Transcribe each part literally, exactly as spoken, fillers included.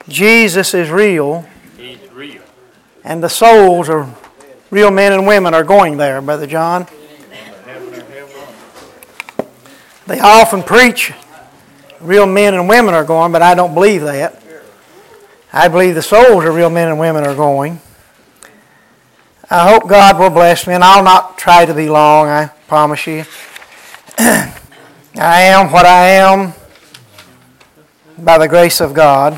Jesus is real. He's real. And the souls of real men and women are going there, Brother John. They often preach real men and women are going, but I don't believe that. I believe the souls of real men and women are going. I hope God will bless me, and I'll not try to be long, I promise you. I am what I am by the grace of God.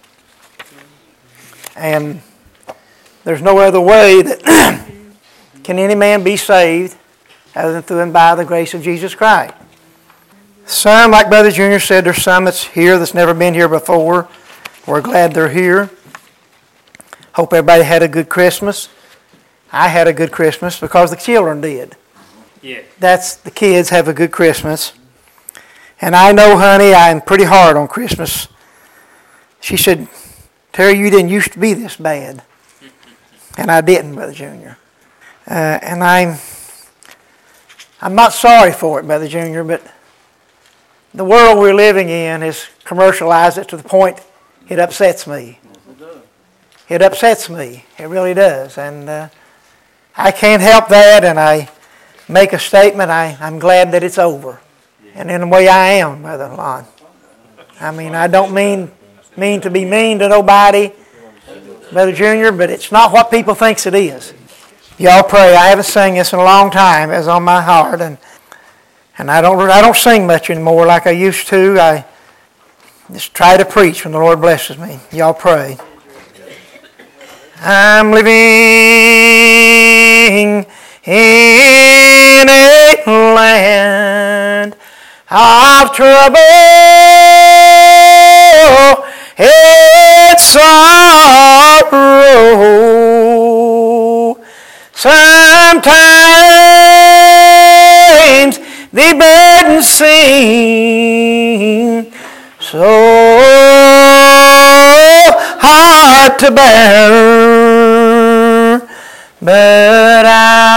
And there's no other way that can any man be saved other than through and by the grace of Jesus Christ. Some, like Brother Junior said, there's some that's here that's never been here before. We're glad they're here. Hope everybody had a good Christmas. I had a good Christmas because the children did. Yeah. That's the kids have a good Christmas. And I know, honey, I'm pretty hard on Christmas. She said, Terry, you didn't used to be this bad. And I didn't, Brother Junior. Uh, and I'm, I'm not sorry for it, Brother Junior, but the world we're living in has commercialized it to the point it upsets me. It upsets me. It really does. And uh, I can't help that, and I make a statement. I, I'm glad that it's over. And in a way I am, Brother Lon. I mean, I don't mean mean to be mean to nobody, Brother Junior, but it's not what people thinks it is. Y'all pray. I haven't sang this in a long time. It's on my heart, and and I don't I don't sing much anymore like I used to. I just try to preach when the Lord blesses me. Y'all pray. I'm living in a land of trouble and sorrow. Sometimes the burdens seem so hard to bear, but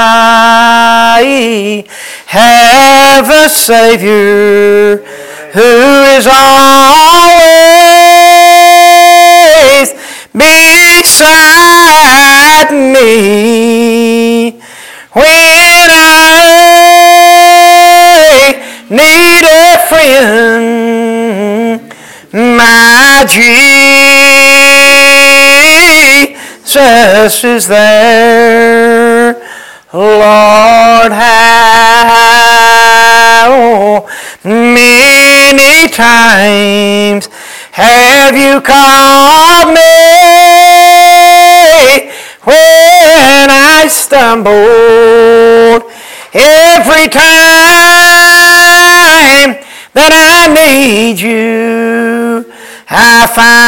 I have a Savior who is always beside me when I need a friend. My Jesus is there. Lord, how many times have you called me when I stumbled? Every time that I need you, I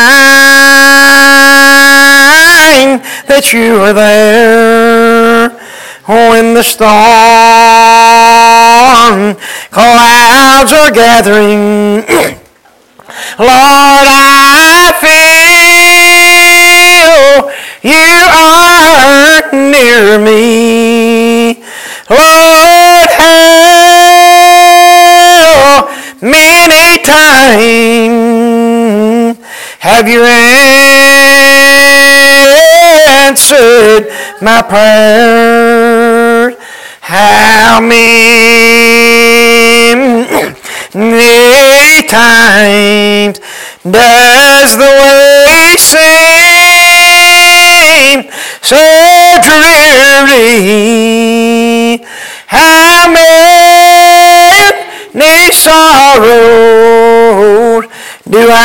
find that you are there. When the storm clouds are gathering, Lord, I feel you are near me. Lord, how many times have you answered my prayer? How many times does the way seem so dreary? How many sorrows do I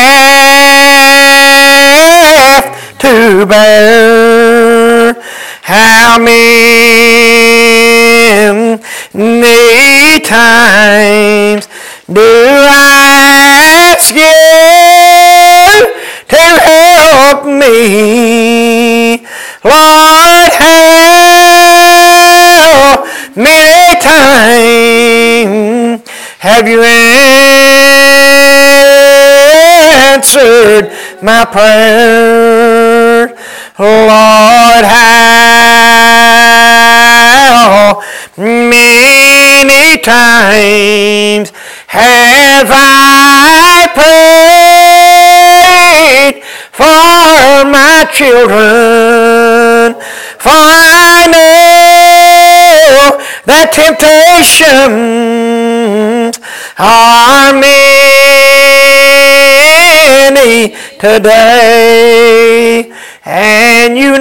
have to bear? How many times do I ask you to help me? Lord, how many times have you answered my prayer? Lord, how many times have I prayed for my children. For I know that temptations are many today, and you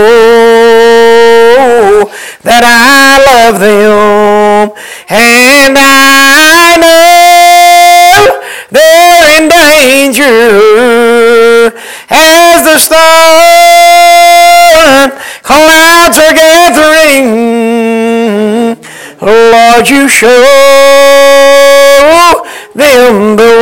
know that I love them, and I know they're in danger as the storm clouds are gathering. Lord, you show them the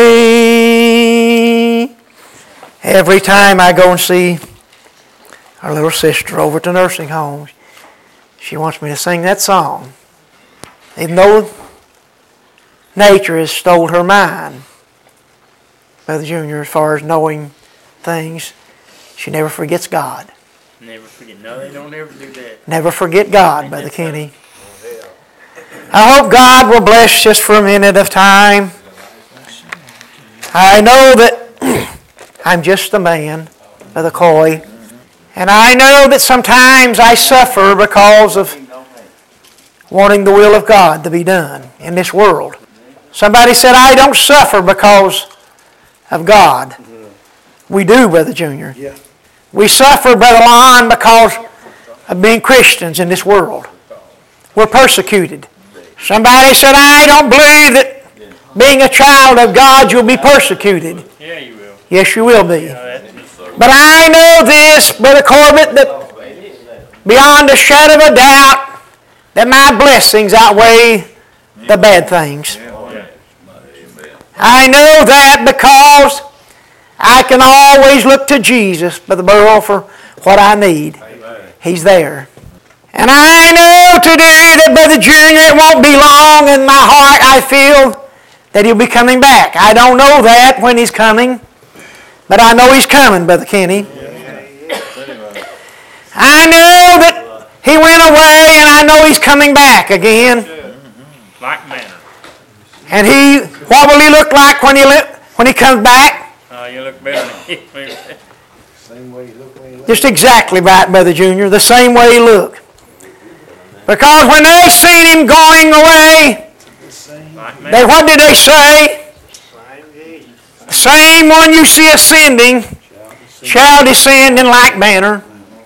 way. Every time I go and see our little sister over at the nursing home, she wants me to sing that song. Even though nature has stole her mind, Brother Junior, as far as knowing things, she never forgets God. Never forget. No, they don't ever do that. Never forget God, Brother Kenny. I hope God will bless just for a minute of time. I know that I'm just a man, Brother Coy, and I know that sometimes I suffer because of wanting the will of God to be done in this world. Somebody said, I don't suffer because of God. We do, Brother Junior. We suffer, Brother Lon, because of being Christians in this world. We're persecuted. Somebody said, I don't believe that being a child of God you'll be persecuted. Yeah, you will. Yes, you will be. But I know this, Brother Corbett, that beyond a shadow of a doubt, that my blessings outweigh the bad things. I know that because I can always look to Jesus, Brother Burrell, for what I need. He's there. And I know today that, Brother Junior, it won't be long. In my heart, I feel that he'll be coming back. I don't know that when he's coming, but I know he's coming, Brother Kenny. I know that he went away, and I know he's coming back again. Like manner. And he, what will he look like when he when he comes back? Oh, you look better than he Same way he looked when he left. Just exactly right, Brother Junior, the same way he looked. Because when they seen him going away, like they, what did they say? The same one you see ascending shall descend in like manner.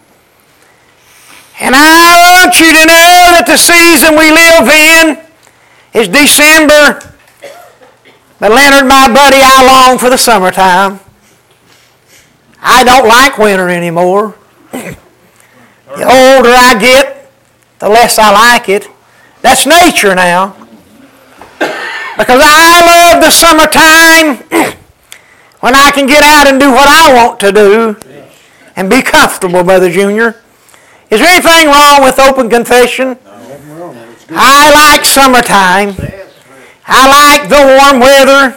And I want you to know that the season we live in is December. But Leonard, my buddy, I long for the summertime. I don't like winter anymore. The older I get, the less I like it. That's nature now. Because I love the summertime when I can get out and do what I want to do and be comfortable, Brother Junior. Is there anything wrong with open confession? I like summertime. I like the warm weather.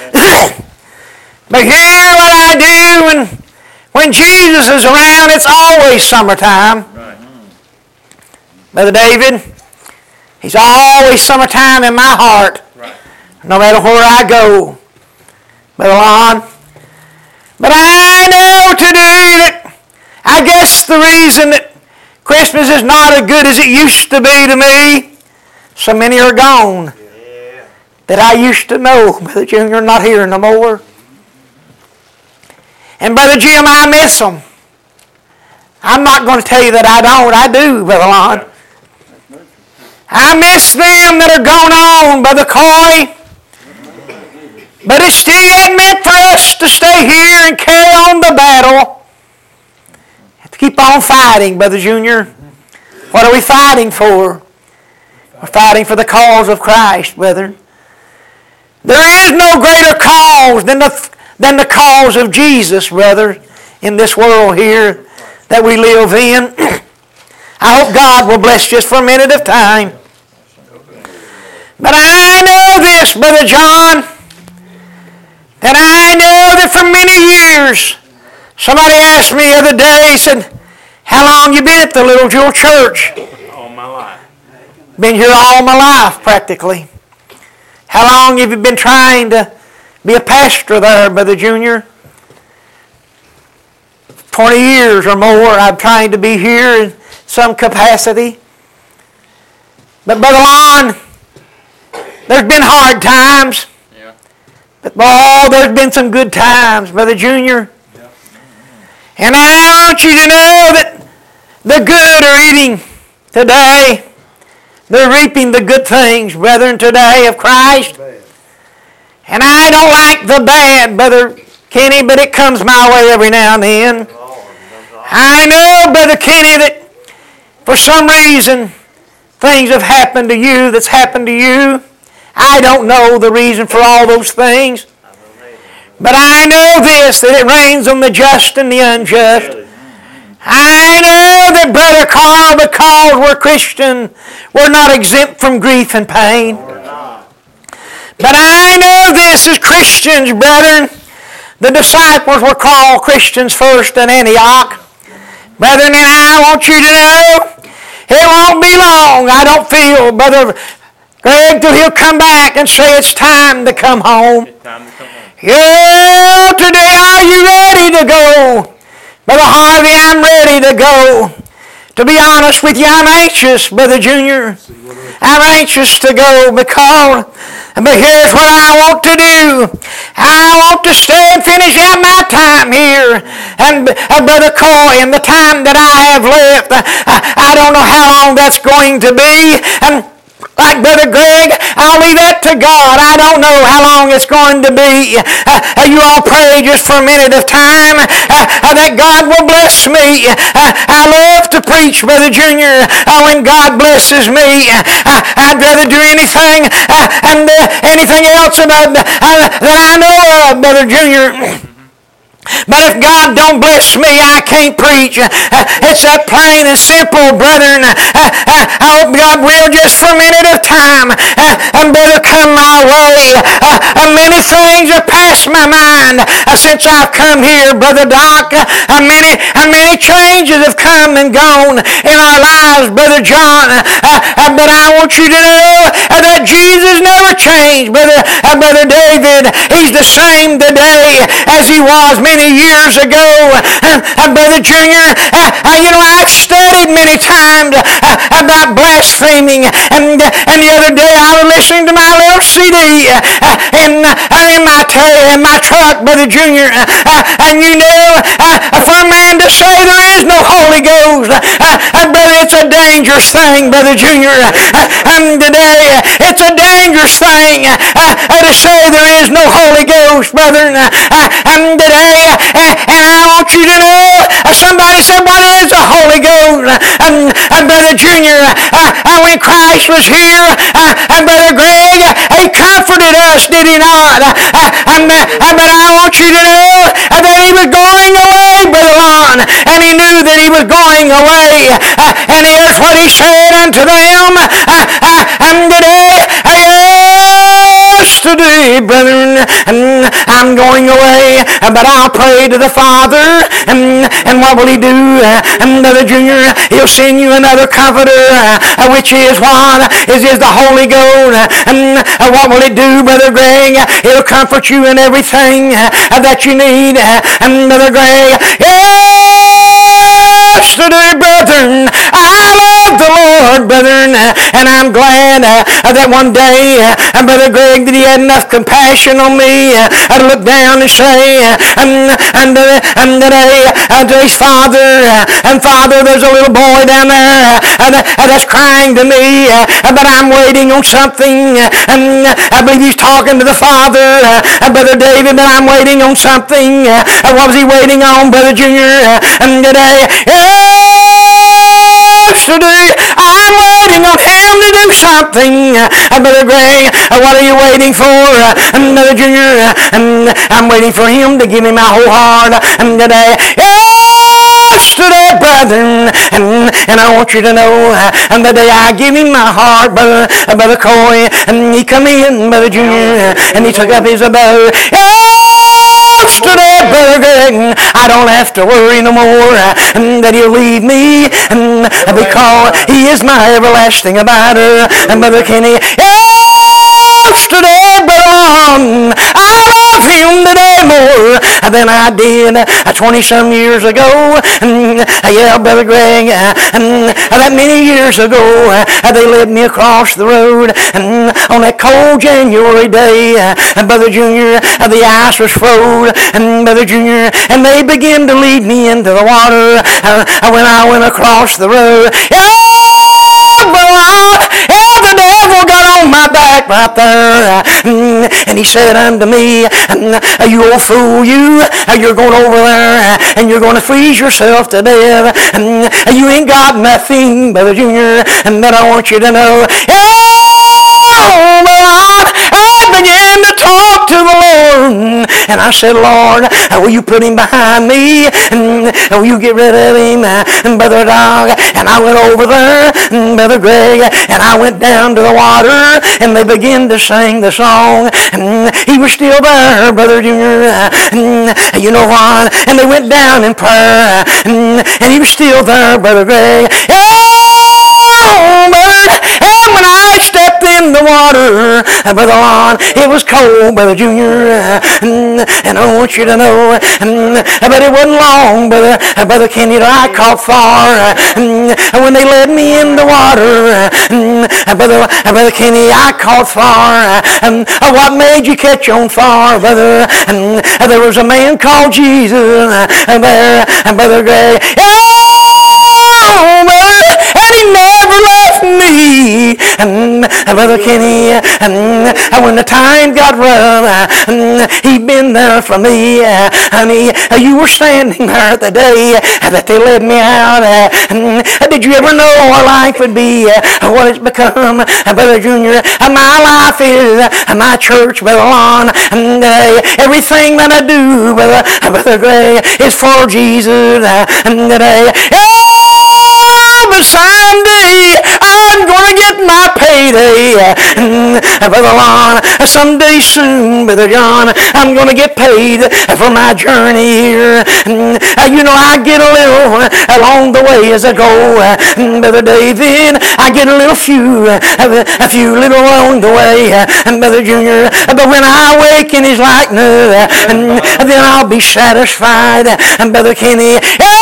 But here what I do, and when Jesus is around, it's always summertime. Right. Brother David, he's always summertime in my heart, Right. no matter where I go. Brother Lon. But I know today that I guess the reason that Christmas is not as good as it used to be to me, so many are gone Yeah. that I used to know. Brother Junior, not here no more. And Brother Jim, I miss them. I'm not going to tell you that I don't. I do, Brother Lon. I miss them that are gone on, Brother Coy. But it's still yet meant for us to stay here and carry on the battle. To keep on fighting, Brother Junior. What are we fighting for? We're fighting for the cause of Christ, brother. There is no greater cause than the, than the cause of Jesus, brother, in this world here that we live in. I hope God will bless just for a minute of time. But I know this, Brother John, that I know that for many years, somebody asked me the other day, he said, how long you been at the Little Jewel Church? All my life. Been here all my life, practically. How long have you been trying to be a pastor there, Brother Junior? twenty years or more I've tried to be here in some capacity. But Brother Lon, there's been hard times. Yeah. But boy, there's been some good times, Brother Junior. Yeah. And I want you to know that the good are eating today. They're reaping the good things, brethren, today of Christ. And I don't like the bad, Brother Kenny, but it comes my way every now and then. I know, Brother Kenny, that for some reason things have happened to you that's happened to you. I don't know the reason for all those things. But I know this, that it rains on the just and the unjust. I know that, Brother Carl, because we're Christian, we're not exempt from grief and pain. But I know this as Christians, brethren. The disciples were called Christians first in Antioch. Brethren, and I want you to know, it won't be long, I don't feel, Brother Greg, till he'll come back and say it's time to come home. It's time to come home. Yeah, today are you ready to go? Brother Harvey, I'm ready to go. To be honest with you, I'm anxious, Brother Junior. I'm anxious to go because, but here's what I want to do. I want to stay and finish out my time here. And uh, Brother Coy, and the time that I have left, I, I don't know how long that's going to be. And like Brother Greg, I'll leave that to God. I don't know how long it's going to be. Uh, you all pray just for a minute of time uh, uh, that God will bless me. Uh, I love to preach, Brother Junior. Uh, when God blesses me, uh, I'd rather do anything uh, and uh, anything else about, uh, that I know of, Brother Junior. But if God don't bless me, I can't preach. Uh, it's that plain and simple, brethren. Uh, uh, I hope God will just for a minute of time uh, and better come my way. Uh, uh, many things have passed my mind uh, since I've come here, Brother Doc. Uh, uh, many, uh, many changes have come and gone in our lives, Brother John. Uh, uh, but I want you to know uh, that Jesus never changed, Brother, uh, Brother David. He's the same today as he was many years ago. Uh, Brother Junior, uh, uh, you know, I've studied many times uh, about blaspheming, and, uh, and the other day I was listening to my little C D uh, uh, in, uh, in, my t- in my truck, Brother Junior, uh, uh, and you know, uh, for a man to say there is no Holy Ghost, uh, uh, brother, it's a dangerous thing, Brother Junior, uh, and today uh, it's a dangerous thing uh, uh, to say there is no Holy Ghost, brother, uh, uh, and today uh, and I want you to know, uh, somebody said, what is the Holy Ghost? Uh, and, and Brother Junior, uh, uh, when Christ was here, uh, and Brother Greg, uh, he comforted us, did he not? Uh, uh, and, uh, but I want you to know uh, that he was going away, Brother Lon, and he knew that he was going away. Uh, and here's what he said unto them, uh, uh, and today, uh, yes, today, brethren, and I'm going away, uh, but I'll pray to the Father, and, and what will he do? Uh, and Brother Junior, he'll send you another comforter, uh, which is what? Is, is the Holy Ghost. Uh, and uh, what will it do, Brother Greg? He'll comfort you in everything uh, that you need. Uh, and Brother Greg, yes, today, brethren, I love the Lord, brethren, uh, and I'm glad uh, that one day, uh, Brother Greg, that he had enough compassion on me uh, to look down and say, uh, and, and, uh, and today, uh, to his father, uh, and Father, there's a little boy down there uh, uh, that's crying to me, uh, but I'm waiting on something, uh, and uh, I believe he's talking to the Father, uh, Brother David, but I'm waiting on something. Uh, what was he waiting on, Brother Junior? Uh, and today, yes, today, I'm waiting on him to do something. Uh, Brother Greg, uh, what are you waiting for? Uh, and Brother Junior, uh, and I'm waiting for him to give me my whole heart. And today, yes, today, brethren, and, and I want you to know, uh, and the day I give him my heart, Brother, uh, Brother Coy, and he come in, Brother Junior, uh, and he took up his abode. Yes, today, Brother Greg, I don't have to worry no more uh, that he'll leave me, and uh, because he is my everlasting abider. And Brother Kenny, yes, today, Brother Lon, I love him today more than I did twenty-some years ago. Yeah, Brother Greg, that many years ago, they led me across the road on that cold January day. Brother Junior, the ice was froze, Brother Junior, and they began to lead me into the water when I went across the road. Yeah, brother, yeah, the devil got on my back right there, and he said unto me, you old fool, you, you're going over there, and you're going to freeze yourself to death. You ain't got nothing, Brother Junior, and that I want you to know. Oh, Lord, I began to talk to the Lord, and I said, Lord, will you put him behind me, and will you get rid of him, Brother Dog? And I went over there, Brother Greg, and I went down to the water, and they began to sing the song, and he was still there, Brother Junior, you know what, and they went down in prayer, and he was still there, Brother Greg. Oh, Lord, and when I stepped in the water, Brother Lon, it was cold, Brother Junior, and I want you to know, but it wasn't long, Brother, Brother Kenny, that I caught fire, when they led me in the water, Brother, Brother Kenny, I caught fire. What made you catch on fire, Brother? There was a man called Jesus there, Brother Gray. Oh, Brother, and he never left me, Brother Kenny. When the time got rough, he'd been there for me, honey. You were standing there the day that they led me out. Did you ever know our life would be what it's become, Brother Junior? My life is my church, Brother Lon. Everything that I do, Brother, Brother Gray, is for Jesus. Oh, but someday I'm gonna get my payday, Brother Lon. Someday soon, Brother John, I'm gonna get paid for my journey here. You know, I get a little along the way as I go, Brother David. I get a little few, a few little along the way, Brother Junior. But when I wake in his likeness, then I'll be satisfied, Brother Kenny.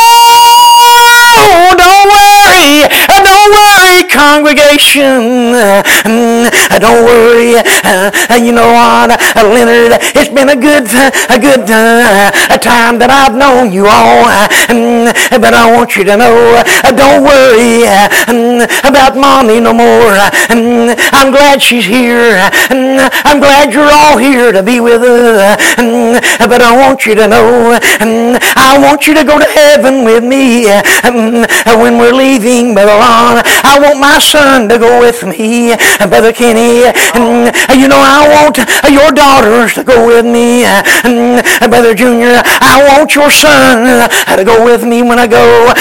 Oh, don't worry, don't worry, congregation. Don't worry. You know what, Leonard? It's been a good, a good uh, time that I've known you all. But I want you to know, don't worry about Mommy no more. I'm glad she's here. I'm glad you're all here to be with us. But I want you to know, I want you to go to heaven with me. When we're leaving, Brother Lon, I want my son to go with me, Brother Kenny. You know, I want your daughters to go with me, Brother Junior. I want your son to go with me when I go.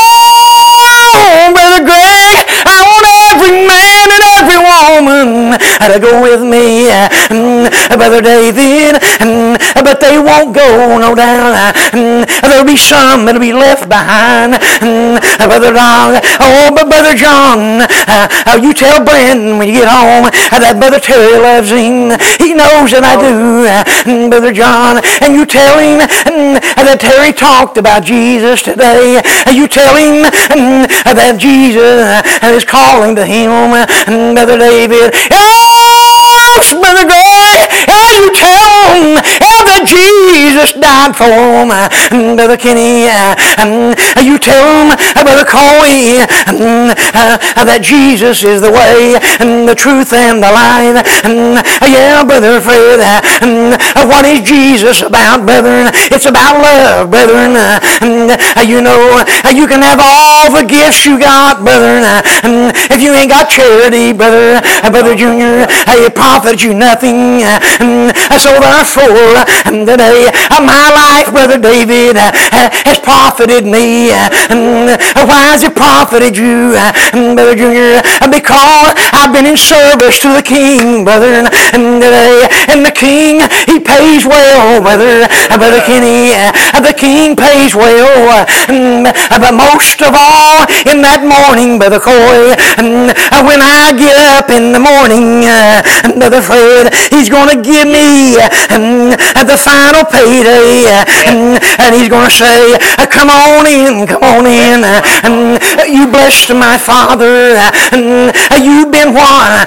Oh, Brother Greg, I want every man and every woman to go with me, Brother David. But they won't go, no doubt. There'll be some that'll be left behind, Brother Dog. Oh, but Brother John, uh, you tell Brandon when you get home that Brother Terry loves him. He knows that I do, Brother John. And you tell him that Terry talked about Jesus today. You tell him that Jesus is calling to him, Brother David. Yes, Brother Gray. You tell him that Jesus died for him, Brother Kenny. You tell him, Brother Coley, that Jesus is the way, the truth, and the life. Yeah, Brother Fred. What is Jesus about, brethren? It's about love, brethren. You know, you can have all the gifts you got, brethren. If you ain't got charity, brother, Brother Junior, it profits you nothing. So therefore, today, my life, Brother David, has profited me. Why has it profited you, Brother Junior? because I've been in service to the King, brother. And today, and the King, he pays well, brother. Brother Kenny, the King pays well. But most of all, in that morning, Brother Coy, when I get up in the morning, Brother Fred, he's going to give me the final payday. And he's going to say, come on in, come on in. You blessed my father. You've been one.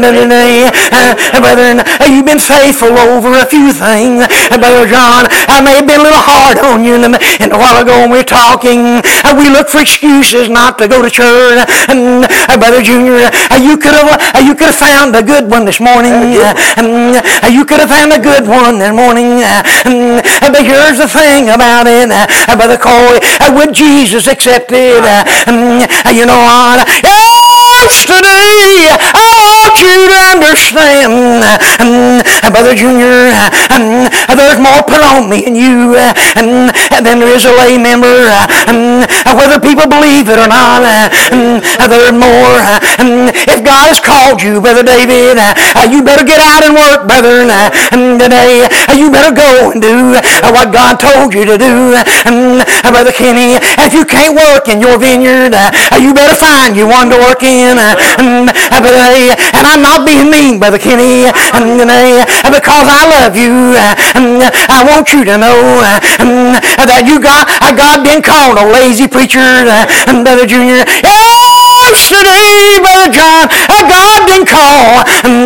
Brother, you've been faithful over a few things. Brother John, I may have been a little hard on you and a while ago when we were talking. We look for excuses not to go to church. Brother Junior, you could have you could have found a good one this morning. You could have found a good one this morning. But here's the thing about it, Brother Coy, would Jesus accept it? You know what? Yesterday, I want you to understand, Brother Junior, there's more put on me and you than there is a lay member. Whether people believe it or not, there's more. If God has called you, Brother David, you better get out and work, brother. Today, you better go and do what God told you to do. Brother Kenny, if you can't work in your vineyard, you better find you one to work in. And I'm not being mean, Brother Kenny, because I love you. I want you to know that you got God didn't call no lazy preacher, Brother Junior. Yesterday, Brother John, God didn't call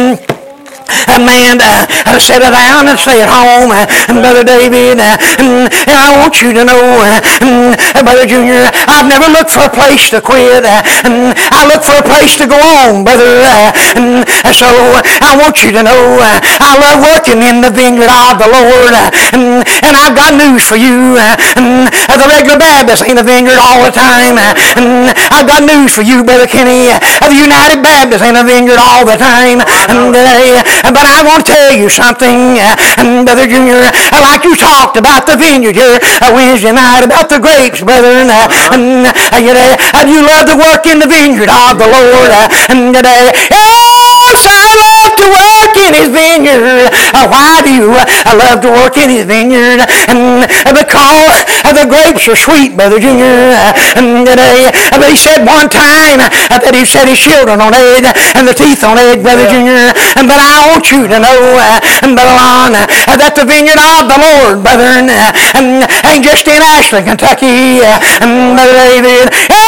a man to uh, sit down and stay at home, uh, Brother David, uh, and I want you to know, uh, Brother Junior, I've never looked for a place to quit. Uh, and I look for a place to go on, Brother. Uh, and so I want you to know, uh, I love working in the vineyard of the Lord, uh, and, and I've got news for you. Uh, and the regular Baptist ain't a vineyard all the time. Uh, and I've got news for you, Brother Kenny. Uh, the United Baptist ain't a vineyard all the time. And, uh, But I want to tell you something, uh, Brother Junior, like you talked about the vineyard here uh, Wednesday night, about the grapes, brother, and, uh, and uh, you know, uh, you love to work in the vineyard of the Lord, uh, and today, yes, I love to work in his vineyard. Uh, why do you uh, love to work in his vineyard? And uh, because uh, the grapes are sweet, Brother Junior, uh, and today, uh, but he said one time uh, that he set his children on edge and the teeth on edge, Brother yeah. Junior, and but I want you to know, uh, Brother Lon, uh, that the vineyard of the Lord, brother, uh, um, ain't just in Ashland, Kentucky, uh, um, Brother David.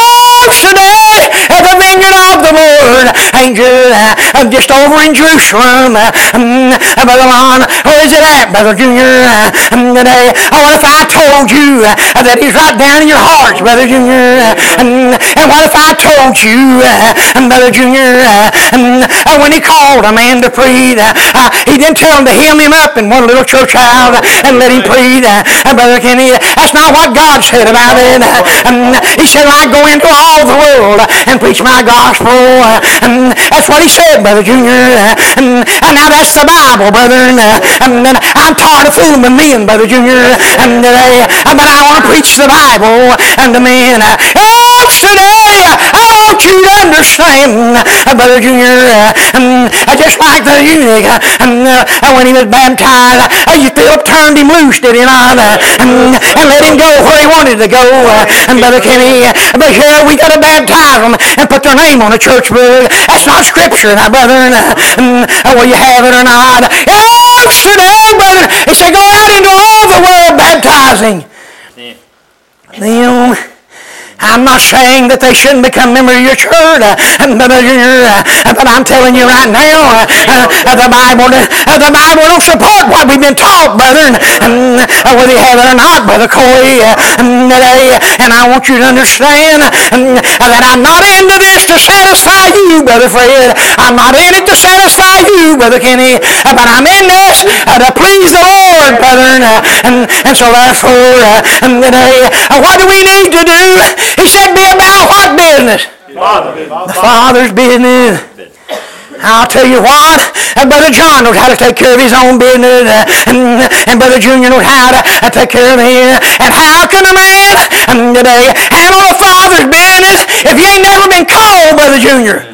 Yesterday, uh, the vineyard of the Lord ain't just, uh, just over in Jerusalem, uh, um, Brother Lon. Where is it at, Brother Junior? Uh, um, today, oh, what if I told you uh, that he's right down in your hearts, Brother Junior? Uh, um, and what if I told you, uh, Brother Junior, uh, um, uh, when he called a man to preach, uh, uh, he didn't tell him to hem him up in one little church house and let him preach, uh, Brother Kenny. That's not what God said about it. Uh, um, he said, I go into all the world and preach my gospel. Uh, um, that's what he said, Brother Junior. Uh, um, and now that's the Bible, brother. And, uh, um, and I'm tired of fooling with men, Brother Junior. And, uh, but I want to preach the Bible unto men. Uh, yesterday, I want you to understand, uh, Brother Junior, uh, um, just like the eunuch, uh, um, uh, when he was baptized, uh, you Philip turned him loose, did he not? Uh, um, and let him go where he wanted to go, uh, and Brother Kenny. Uh, but here we got to baptize them and put their name on a church book. That's not Scripture, now, brother. Uh, um, will you have it or not? Yesterday, brother, he said, go out into all the world baptizing. Yeah. Them. I'm not saying that they shouldn't become members of your church, uh, but, uh, but I'm telling you right now, uh, uh, the Bible, uh, the Bible don't support what we've been taught, brother, and uh, whether you have it or not, Brother Coy. Uh, today, and I want you to understand uh, that I'm not into this to satisfy you, Brother Fred. I'm not in it to satisfy you, Brother Kenny, uh, but I'm in this uh, to please the Lord, brother. Uh, and, and so therefore, uh, today, uh, what do we need to do? He said, be about what business? Father. The Father's business. I'll tell you what, uh, Brother John knows how to take care of his own business, uh, and, and Brother Junior knows how to uh, take care of his. And how can a man um, today handle the Father's business if you ain't never been called, Brother Junior?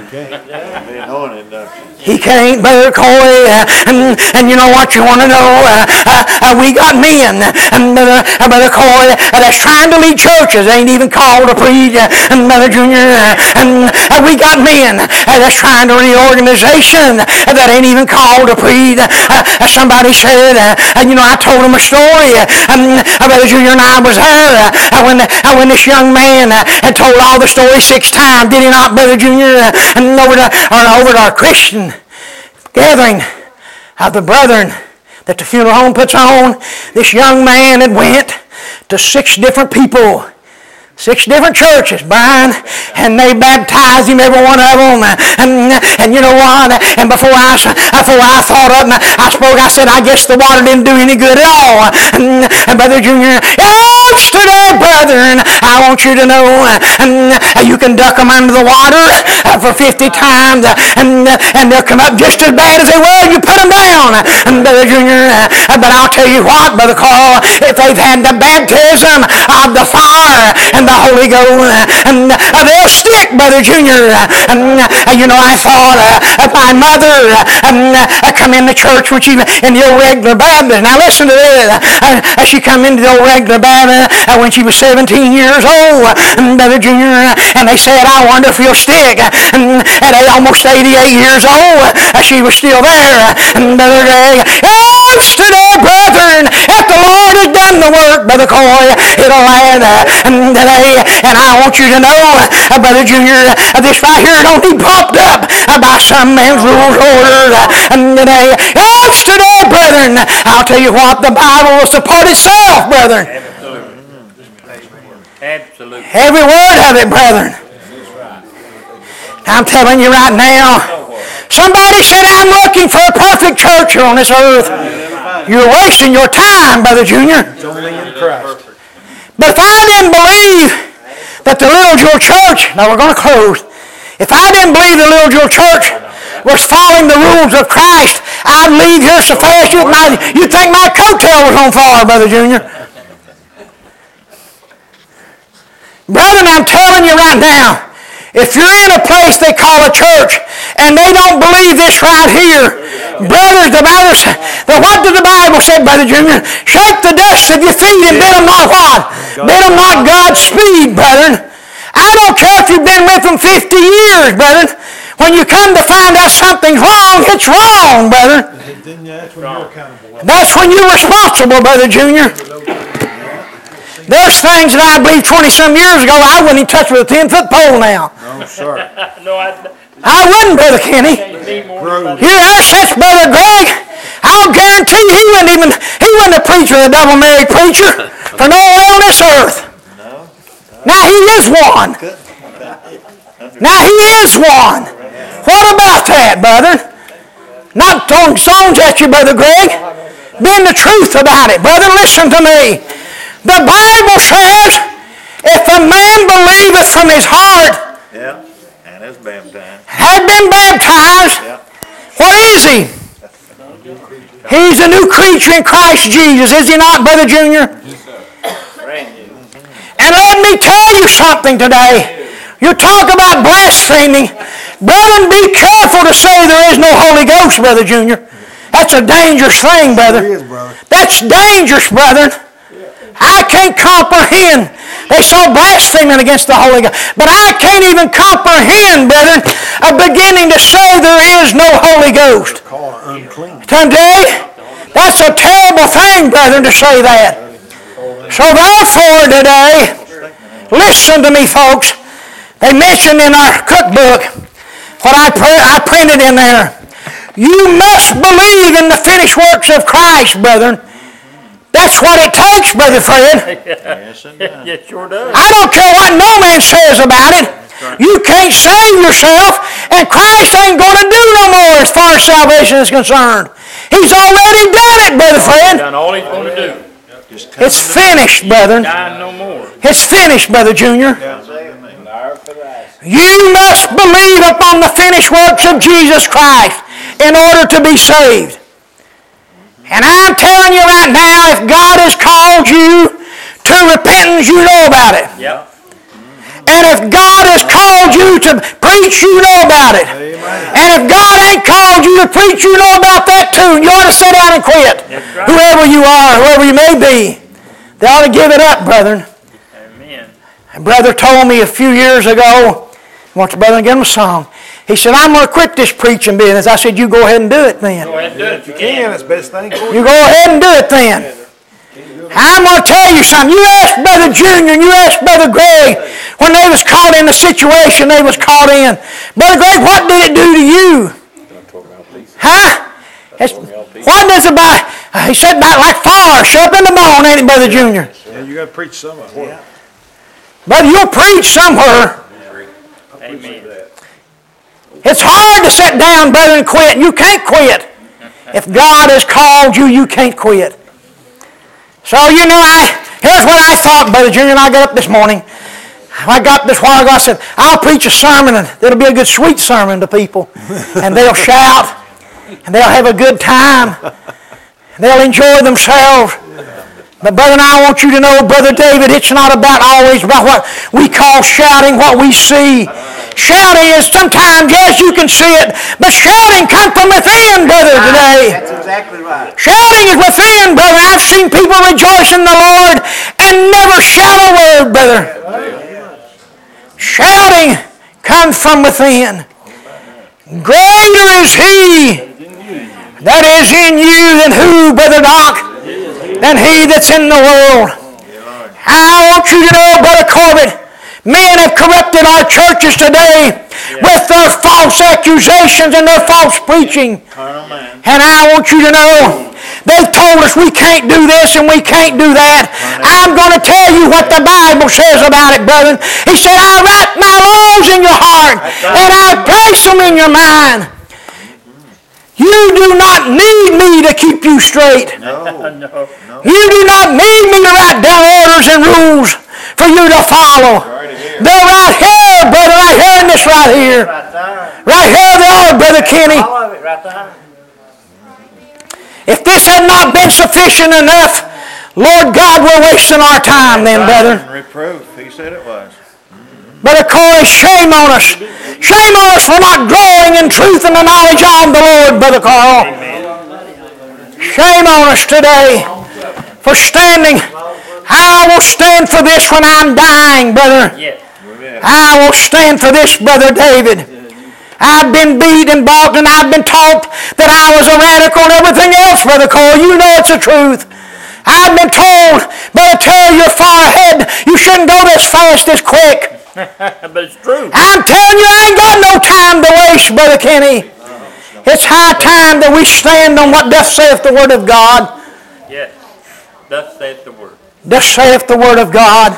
Be anointed, don't you? He can't, Brother Coy, uh, and, and you know what you want to know? Uh, uh, uh, we got men, and Brother, uh, Brother Coy, uh, that's trying to lead churches, ain't even called to preach, uh, and Brother Junior, uh, and uh, we got men uh, that's trying to lead organization uh, that ain't even called to preach. Uh, uh, somebody said, uh, uh, you know, I told him a story, uh, and uh, Brother Junior and I was there uh, when, uh, when this young man uh, had told all the story six times, did he not, Brother Junior, uh, and over to, or over to our Christian gathering of the brethren that the funeral home puts on. This young man had went to six different people, six different churches, Brian, and they baptized him, every one of them. And, and you know what? And before I, before I thought up and I spoke, I said, I guess the water didn't do any good at all. And, and Brother Junior, yes, today, brethren, I want you to know, and you can duck them under the water for fifty times, and, and they'll come up just as bad as they were. You put them down. And Brother Junior, but I'll tell you what, Brother Carl, if they've had the baptism of the fire and the Holy Ghost, and they'll stick, Brother Junior. And you know, I thought uh, my mother uh, come into church when she in the old regular Baptist. Now listen to this. Uh, she come into the old regular Baptist uh, when she was seventeen years old, uh, Brother Junior. And they said, I wonder if you'll stick. And at almost eighty-eight years old, uh, she was still there. And Brother Greg, yes, today, brethren, if the Lord has done the work, Brother Coy, it'll land uh, today. And I want you to know, uh, Brother Junior, uh, this right here don't be propped up uh, by some man's rules orders. Uh, and today, yes, today, brethren, I'll tell you what, the Bible will support itself, brethren. Absolutely. Absolutely. Every word of it, brethren. I'm telling you right now, somebody said, I'm looking for a perfect church here on this earth. You're wasting your time, Brother Junior. But if I didn't believe that the Little Jewel Church, now we're going to close, if I didn't believe the Little Jewel Church was following the rules of Christ, I'd leave here so fast you'd, my, you'd think my coattail was on fire, Brother Junior. Brethren, I'm telling you right now, if you're in a place they call a church and they don't believe this right here, brothers, the Bible says, what did the Bible say, Brother Junior? Shake the dust of your feet and bid them not what? Bid them not Godspeed, brethren. I don't care if you've been with them fifty years, brethren. When you come to find out something's wrong, it's wrong, brethren. That's when you're responsible, Brother Junior. There's things that I believe twenty-some years ago I wouldn't even touch with a ten-foot pole now. No, sir. No, I, I wouldn't, Brother Kenny. Here, there sits Brother Greg. I'll guarantee you he wouldn't even, he wouldn't have preached with a double-married preacher for nowhere on this earth. Now he is one. Now he is one. What about that, brother? Not throwing stones at you, Brother Greg. Being the truth about it. Brother, listen to me. The Bible says, if a man believeth from his heart, Yeah, and it's baptized. had been baptized, Yeah. what is he? He's a new creature in Christ Jesus, is he not, Brother Junior? And let me tell you something today. You talk about blaspheming. Brethren, be careful to say there is no Holy Ghost, Brother Junior. That's a dangerous thing, brother. It is, brother. That's dangerous, brethren. I can't comprehend. They so blaspheming against the Holy Ghost. But I can't even comprehend, brethren, of beginning to say there is no Holy Ghost. Call it unclean. Today, that's a terrible thing, brethren, to say that. So therefore today, listen to me, folks. They mentioned in our cookbook, what I, pre- I printed in there, you must believe in the finished works of Christ, brethren. That's what it takes, Brother Fred. Yes, it does. It sure does. I don't care what no man says about it. You can't save yourself, and Christ ain't going to do no more as far as salvation is concerned. He's already done it, Brother Fred. Done all he's going to do. Just come It's finished, brethren. Die no more. It's finished, Brother Junior. You must believe upon the finished works of Jesus Christ in order to be saved. And I'm telling you right now, if God has called you to repentance, you know about it. Yep. And if God has called you to preach, you know about it. And if God ain't called you to preach, you know about that too. And you ought to sit down and quit. Right. Whoever you are, whoever you may be. They ought to give it up, brethren. Amen. A brother told me a few years ago, I want the brother to give him a song. He said, I'm going to quit this preaching business. I said, you go ahead and do it then. Go ahead and do it. If you can, it's the best thing for You you. go ahead and do it then. I'm going to tell you something. You ask Brother Junior and you ask Brother Greg when they was caught in the situation they was caught in. Brother Greg, what did it do to you? Huh? It's, what does it about? Uh, he said about like fire, shut up in the bone, ain't it, Brother Junior? Yeah, you got to preach some of it. Brother, you'll preach somewhere. Amen. It's hard to sit down, brother, and quit. You can't quit. If God has called you, you can't quit. So, you know, I here's what I thought, Brother Junior, and I got up this morning. I got this while ago. I said, I'll preach a sermon, and it'll be a good, sweet sermon to people. And they'll shout, and they'll have a good time. And they'll enjoy themselves. But, brother, I want you to know, Brother David, it's not about always about what we call shouting, what we see. Shouting is sometimes, yes, you can see it, but shouting comes from within, brother, today. That's exactly right. Shouting is within, brother. I've seen people rejoice in the Lord and never shout a word, brother. Shouting comes from within. Greater is He that is in you than who, Brother Doc? Than he that's in the world. I want you to know, Brother Corbett, men have corrupted our churches today with their false accusations and their false preaching. And I want you to know, they've told us we can't do this and we can't do that. I'm going to tell you what the Bible says about it, brethren. He said, I write my laws in your heart and I place them in your mind. You do not need me to keep you straight. No. No. You do not need me to write down orders and rules for you to follow. They're right here, brother, right here in this right here. Right there. Right here they are, Brother Kenny. All of it right there. If this had not been sufficient enough, Lord God, we're wasting our time then, brother. Reproof. He said it was. Brother Corey, shame on us. Shame on us for not growing in truth and the knowledge of the Lord, Brother Carl. Shame on us today for standing. I will stand for this when I'm dying, brother. Yes. I will stand for this, Brother David. I've been beat and bought and I've been taught that I was a radical and everything else, Brother Corey. You know it's the truth. I've been told, Brother Terry, you're far ahead. You shouldn't go this fast, this quick. But it's true. I'm telling you, I ain't got no time to waste, Brother Kenny. It's high time that we stand on what thus saith the Word of God. Yes. Thus saith the word. Thus saith the Word of God.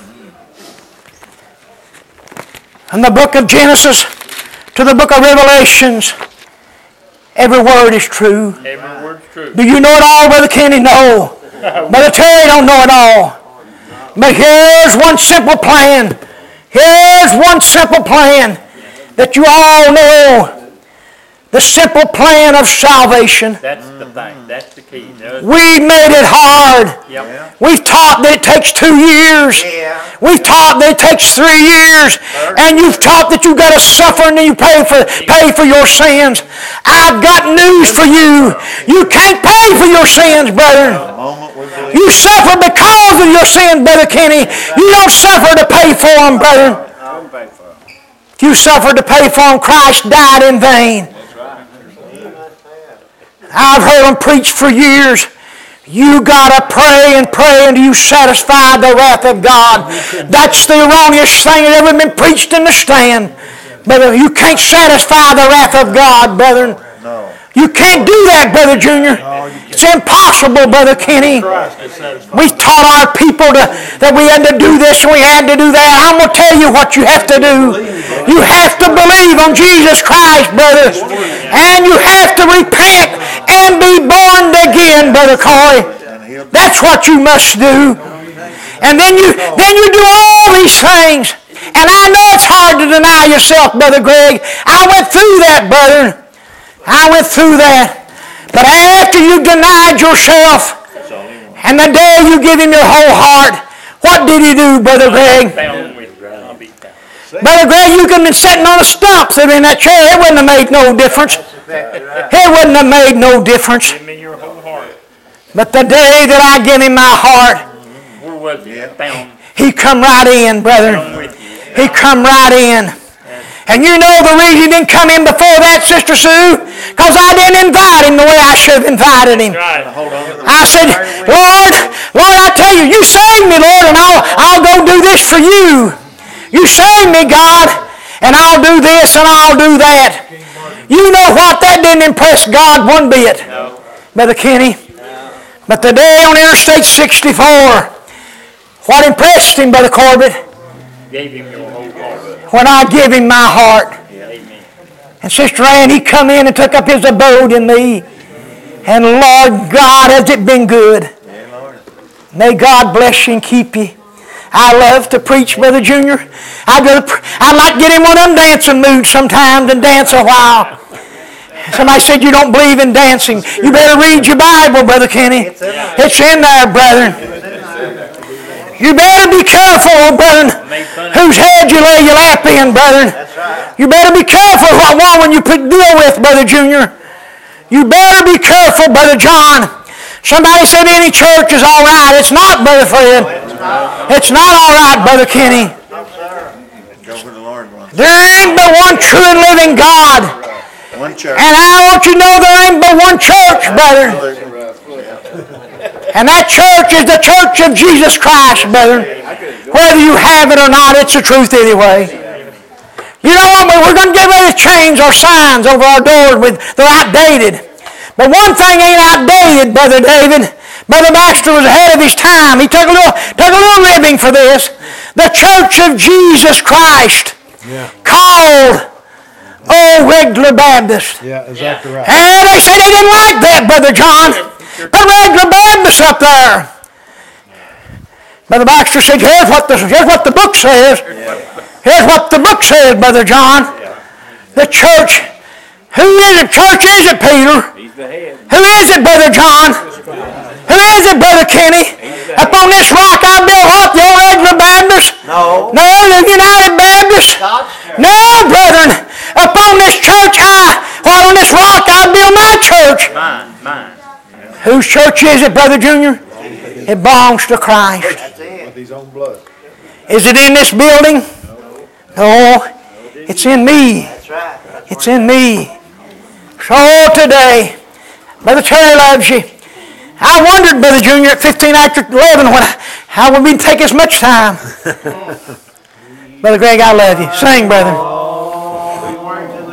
In the book of Genesis to the book of Revelations, every word is true. Every word's true. Do you know it all, Brother Kenny? No. Brother Terry don't know it all. But here's one simple plan. Here's one simple plan that you all know. The simple plan of salvation. That's the thing. That's the key. There's- We made it hard. Yep. We've taught that it takes two years. Yeah. We've taught that it takes three years. And you've taught that you've got to suffer and then you pay for, pay for your sins. I've got news for you. You can't pay for your sins, brethren. The moment we believe. You suffer because of your sin, Brother Kenny. You don't suffer to pay for them, brethren. I'll pay for it. If you suffered to pay for them, Christ died in vain. I've heard them preach for years. You got to pray and pray until you satisfy the wrath of God. That's the erroneous thing that ever been preached in the stand. Brother, you can't satisfy the wrath of God, brethren. No. You can't do that, Brother Junior. It's impossible, Brother Kenny. We taught our people to, that we had to do this and we had to do that. I'm going to tell you what you have to do. You have to believe on Jesus Christ, brother. And you have to repent and be born again, Brother Coy. That's what you must do. And then you, then you do all these things. And I know it's hard to deny yourself, Brother Greg. I went through that, brother. I went through that. But after you denied yourself, and the day you give Him your whole heart, what did He do, Brother Greg? Found with I'll be found. Brother Greg, you could have been sitting on a stump sitting in that chair. It wouldn't have made no difference. It wouldn't have made no difference. Give me your whole heart. But the day that I give him my heart, Where was he? Found, he come right in, brother. found with you. He come right in. And you know the reason he didn't come in before that, Sister Sue? Because I didn't invite him the way I should have invited him. Right. I said, Lord, Lord, I tell you, you saved me, Lord, and I'll, I'll go do this for you. You saved me, God, and I'll do this and I'll do that. You know what? That didn't impress God one bit, No. Brother Kenny. But the day on Interstate sixty-four, what impressed him, Brother Corbett? Gave him your whole heart. When I give him my heart. Amen. And Sister Ann, he come in and took up his abode in me. And Lord God, has it been good. May God bless you and keep you. I love to preach, Brother Junior. I go to, I'd like to get in one of them dancing moods sometimes and dance a while. Somebody said you don't believe in dancing. You better read your Bible, Brother Kenny. It's in there, brethren. You better be careful, brethren, whose head you lay your lap in, brethren. You better be careful what woman you deal with, Brother Junior. You better be careful, Brother John. Somebody said any church is all right. It's not, Brother Fred. It's not all right, Brother Kenny. Go where the Lord wants. There ain't but one true and living God. One church. And I want you to know there ain't but one church, brother. And that church is the church of Jesus Christ, brother. Whether you have it or not, it's the truth anyway. You know what? We're going to get ready to change our signs over our doors. With, they're outdated. But one thing ain't outdated, Brother David. Brother Baxter was ahead of his time. He took a little, took a little living for this. The church of Jesus Christ. Yeah. Called Old Regular Baptist. Yeah, exactly right. And they said they didn't like that, Brother John. But Regular Baptist up there. Brother Baxter said, here's what the, here's what the book says. Here's what the book says, Brother John. The church. Who is it? Church is it, Peter? He's the head. Who is it, Brother John? Who is it, Brother Kenny? Upon this rock I built what? The old Regular Baptist? No. No, the United Baptist? No, brethren. Upon this church I, what, on this rock I build my church. Mine, mine. Whose church is it, Brother Junior? It belongs to Christ. With his own blood. Is it in this building? No. It's in me. That's right. It's in me. So today, Brother Terry loves you. I wondered, Brother Junior, at fifteen after eleven, when I, how would we take as much time? Brother Greg, I love you. Sing, brother.